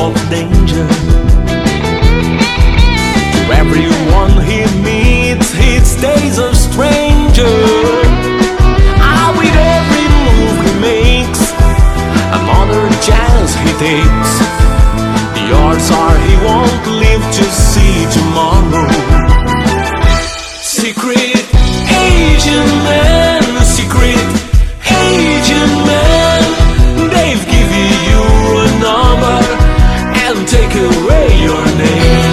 of danger. To everyone he meets, he stays a stranger. With every move he makes, another chance he takes. The odds are he won't live to see tomorrow. Secret agent man, secret agent man, they've given you a number and take away your name.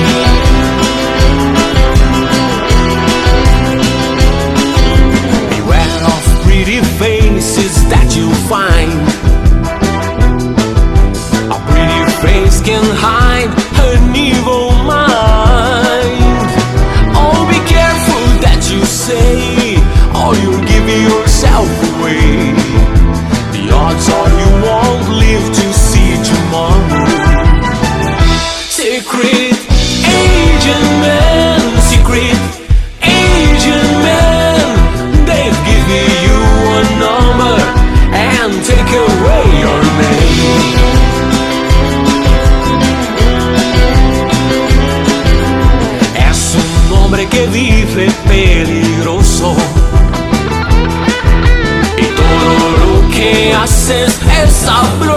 Beware of pretty faces that you find. A pretty face can hide an evil mind. Oh, be careful that you say, or you'll give yourself away. The odds are you won't live to see tomorrow. Secret agent man, secret agent man, they've given you a number and take away your name. Es un hombre que vive peligroso y todo lo que haces es sabroso.